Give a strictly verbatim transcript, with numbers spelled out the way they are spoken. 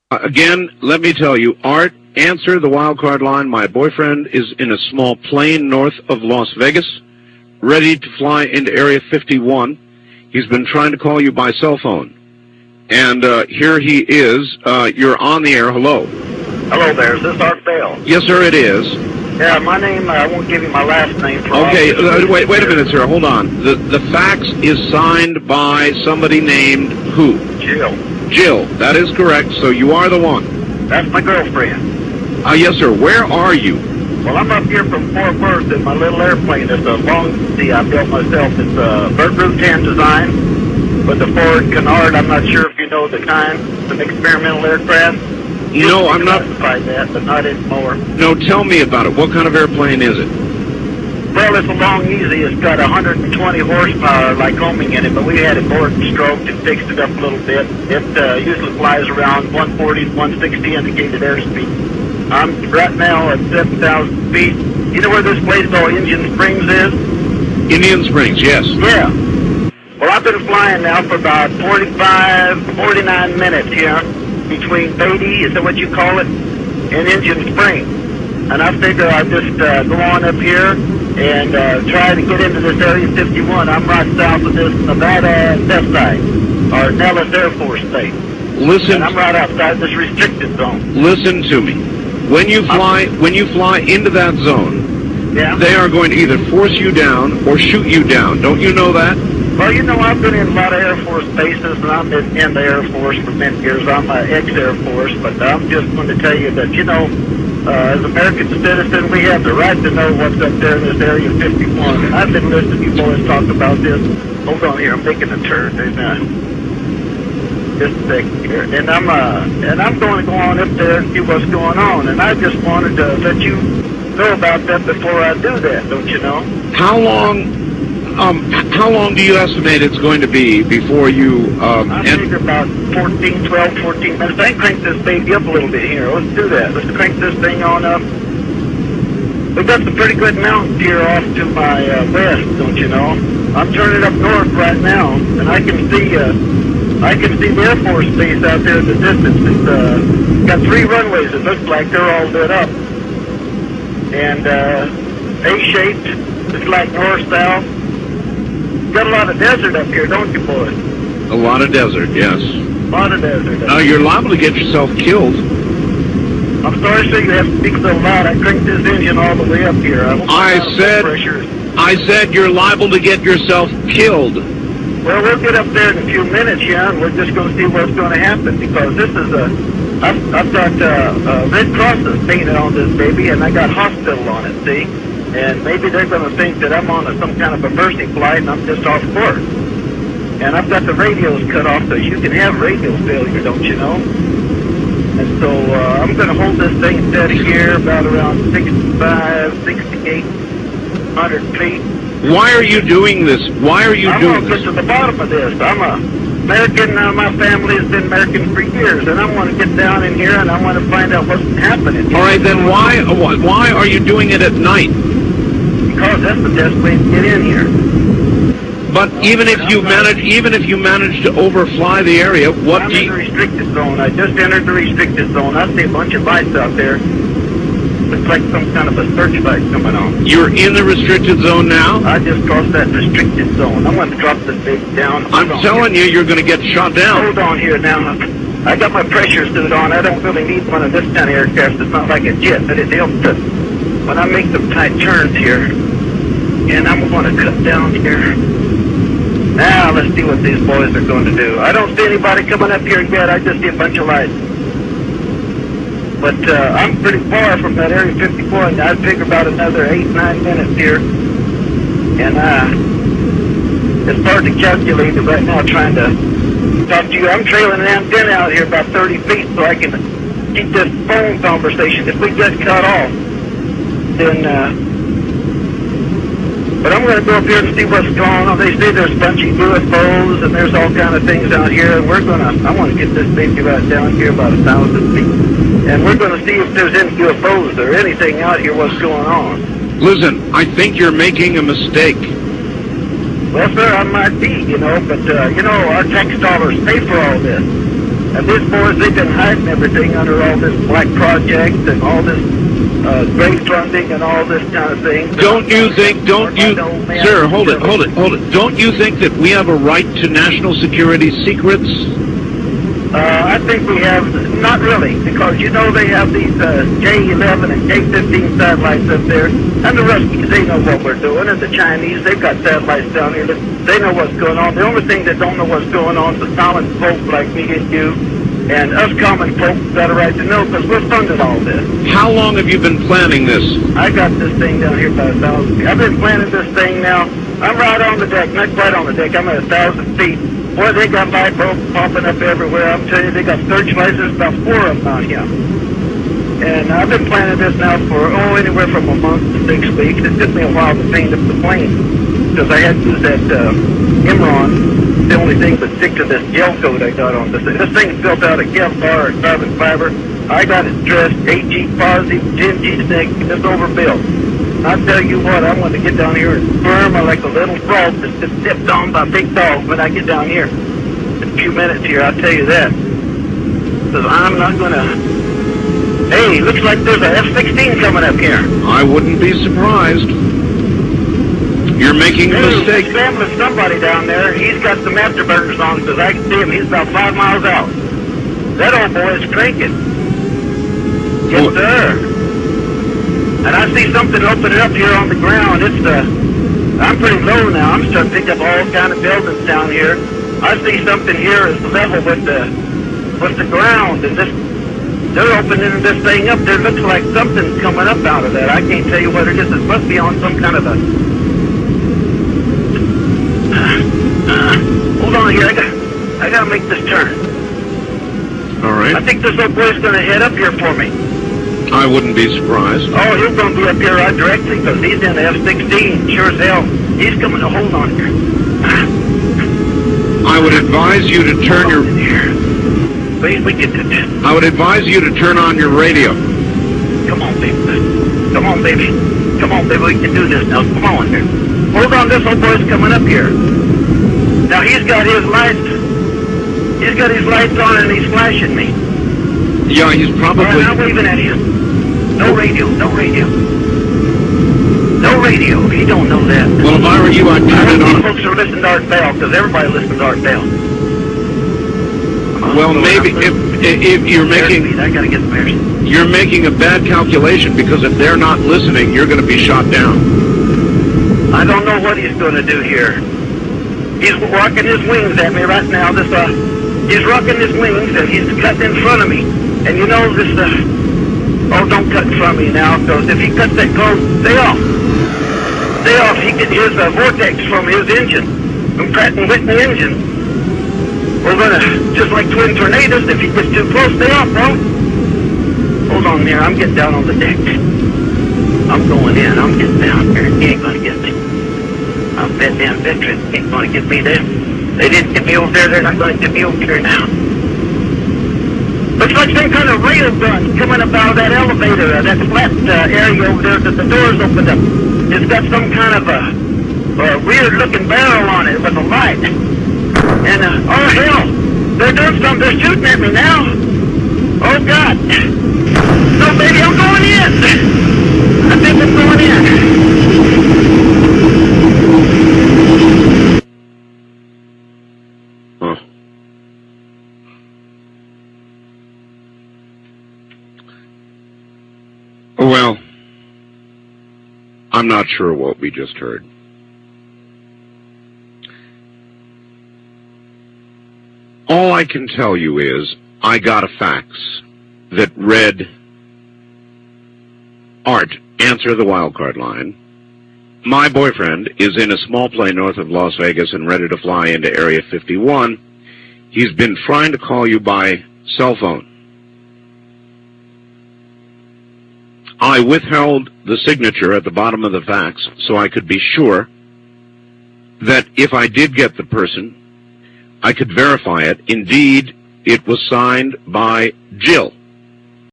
Uh, again, let me tell you, Art, answer the wild card line. My boyfriend is in a small plane north of Las Vegas, ready to fly into Area fifty-one. He's been trying to call you by cell phone. And uh, here he is. Uh, you're on the air. Hello. Hello there. Is this Art Bell? Yes, sir, it is. Yeah, my name, uh, I won't give you my last name. For okay, uh, wait wait a minute, sir. Hold on. The, the fax is signed by somebody named who? Jill. Jill. That is correct. So you are the one. That's my girlfriend. Uh, yes, sir. Where are you? Well, I'm up here from Fort Worth in my little airplane. It's a long sea I built myself. It's a Burt Rutan design with the Ford Canard. I'm not sure if you know the kind. It's an experimental aircraft. You no, I'm not. That, but not anymore. No, tell me about it. What kind of airplane is it? Well, it's a Long Easy. It's got one hundred twenty horsepower Lycoming in it, but we had it bored and stroked and fixed it up a little bit. It uh, usually flies around one forty, one sixty indicated airspeed. I'm right now at seven thousand feet. You know where this place called Indian Springs is? Indian Springs, yes. Yeah. Well, I've been flying now for about forty-five, forty-nine minutes here between Beatty, is that what you call it, and Indian Springs. And I figure I'll just uh, go on up here and uh, try to get into this Area fifty-one. I'm right south of this Nevada test site, or Nellis Air Force Base. Listen. And I'm right outside this restricted zone. Listen to me. When you fly, when you fly into that zone, yeah. they are going to either force you down or shoot you down. Don't you know that? Well, you know, I've been in a lot of Air Force bases, and I've been in the Air Force for many years. I'm an ex-Air Force, but I'm just going to tell you that, you know, uh, as American citizens, we have the right to know what's up there in this Area fifty-one. And I've been listening to you boys talk about this. Hold on here, I'm making a turn. And, uh, just a second here. And I'm, uh, and I'm going to go on up there and see what's going on. And I just wanted to let you know about that before I do that, don't you know? How long... Um, how long do you estimate it's going to be before you... Um, I figure about fourteen, twelve, fourteen minutes. I can crank this baby up a little bit here. Let's do that. Let's crank this thing on up. We've got some pretty good mountains here off to my uh, west, don't you know? I'm turning up north right now, and I can see uh, I can see the Air Force Base out there in the distance. It's uh, got three runways. It looks like they're all lit up. And uh, A-shaped. It's like north-south. Got a lot of desert up here, don't you, boys? A lot of desert, yes. A lot of desert. Now, you're liable to get yourself killed. I'm sorry, sir, you have to speak so loud. I cranked this engine all the way up here. I, I said, I said you're liable to get yourself killed. Well, we'll get up there in a few minutes, yeah, and we're just going to see what's going to happen, because this is a, I've, I've got uh, uh, Red Crosses painted on this baby, and I got hospital on it, see? And maybe they're going to think that I'm on a, some kind of a mercy flight and I'm just off course. And I've got the radios cut off, so you can have radio failure, don't you know? And so uh, I'm going to hold this thing steady here about around sixty-five, sixty-eight hundred feet. Why are you doing this? Why are you I'm doing gonna this? get to the bottom of this. I'm a American. Uh, my family has been American for years, and I want to get down in here and I want to find out what's happening. All right, then why why are you doing it at night? Because that's the best way to get in here. But even if you manage, even if you manage to overfly the area, what I'm do in you... the restricted zone. I just entered the restricted zone. I see a bunch of lights out there. Looks like some kind of a searchlight coming on. You're in the restricted zone now? I just crossed that restricted zone. I'm going to drop this baby down. Hold I'm telling here. you, you're going to get shot down. Hold on here now. I got my pressure suit on. I don't really need one of this kind of aircraft. It's not like a jet, but it helps to, when I make some tight turns here. And I'm going to cut down here. Now, let's see what these boys are going to do. I don't see anybody coming up here yet. I just see a bunch of lights. But uh, I'm pretty far from that Area fifty-four, and I'd figure about another eight, nine minutes here. And uh, it's hard to calculate it right now trying to talk to you. I'm trailing an antenna out here about thirty feet so I can keep this phone conversation. If we get cut off, then... Uh, But I'm going to go up here and see what's going on. They say there's a bunch of U F Os and there's all kind of things out here. And we're going to, I want to get this baby right down here about a thousand feet. And we're going to see if there's any U F Os or anything out here, what's going on. Listen, I think you're making a mistake. Well, sir, I might be, you know, but, uh, you know, our tax dollars pay for all this. And these boys, they've been hiding everything under all this black project and all this uh, grave funding and all this kind of thing. Don't you think, don't you, sir, hold it, hold it, hold it. Don't you think that we have a right to national security secrets? Uh, I think we have, not really, because you know they have these uh, J eleven and J fifteen satellites up there, and the Ruskies, they know what we're doing, and the Chinese, they've got satellites down here, that they know what's going on. The only thing that don't know what's going on is the common folk like me and you, and us common folk got a right to know, because we're funding all this. How long have you been planning this? I got this thing down here by a thousand feet. I've been planning this thing now. I'm right on the deck, not quite on the deck, I'm at a thousand feet. Boy, they got light bulbs popping up everywhere. I'm telling you, they got searchlights. There's about four of them out here. And I've been planning this now for, oh, anywhere from a month to six weeks. It took me a while to paint up the plane because I had to use that uh, Imron. The only thing but stick to this gel coat I got on this thing. This thing's built out of Kevlar or carbon fiber. I got it dressed eight G positive, ten G negative. It's overbuilt. I tell you what, I want to get down here and firm like a little frog that's just stepped on by big dogs when I get down here. In a few minutes here, I'll tell you that. Because I'm not going to... Hey, looks like there's a F sixteen coming up here. I wouldn't be surprised. You're making a Dude, mistake. He's scrambling somebody down there. He's got some afterburners on because I can see him. He's about five miles out. That old boy is cranking. Yes, sir. And I see something opening up here on the ground. It's uh, I'm pretty low now. I'm starting to pick up all kind of buildings down here. I see something here is level with the with the ground, and this they're opening this thing up. There looks like something's coming up out of that. I can't tell you what it is. It must be on some kind of a. Uh, uh, hold on here. I got I gotta make this turn. All right. I think this old boy's gonna head up here for me. I wouldn't be surprised. Oh, he's going to be up here right directly because he's in the F sixteen, sure as hell. He's coming to hold on here. I would advise you to turn your... Please, we get this. I would advise you to turn on your radio. Come on, baby. Come on, baby. Come on, baby. We can do this now. Come on here. Hold on, this old boy's coming up here. Now, he's got his lights. He's got his lights on and he's flashing me. Yeah, he's probably... All right, I'm waving at him. No radio, no radio. No radio. He don't know that. Well, if I were you, I'd turn it on. Folks are listening to Art Bell, because everybody listens to Art Bell. Well, maybe if, if you're making... I gotta get some air. You're making a bad calculation, because if they're not listening, you're going to be shot down. I don't know what he's going to do here. He's rocking his wings at me right now. This, uh, he's rocking his wings, and he's cutting in front of me. And you know, this, uh... Oh, don't cut in front of me now, because if he cuts that close, stay off. Stay off. He can hear the vortex from his engine, from Pratt and Whitney engine. We're going to, just like twin tornadoes, if he gets too close, stay off, bro. Hold on there. I'm getting down on the deck. I'm going in. I'm getting down there. He ain't going to get me. I'm that damn veteran. He ain't going to get me there. They didn't get me over there. They're not going to get me over here now. Looks like some kind of rail gun coming up out of that elevator, uh, that flat uh, area over there that the doors opened up. It's got some kind of a, a weird-looking barrel on it with a light. And, uh, oh, hell, they're doing something. They're shooting at me now. Oh, God. No, baby, I'm going in. I think I'm going in. Huh. Well, I'm not sure what we just heard. All I can tell you is I got a fax that read, Art, answer the wildcard line. My boyfriend is in a small plane north of Las Vegas and ready to fly into Area fifty-one. He's been trying to call you by cell phone. I withheld the signature at the bottom of the fax so I could be sure that if I did get the person, I could verify it. Indeed, it was signed by Jill.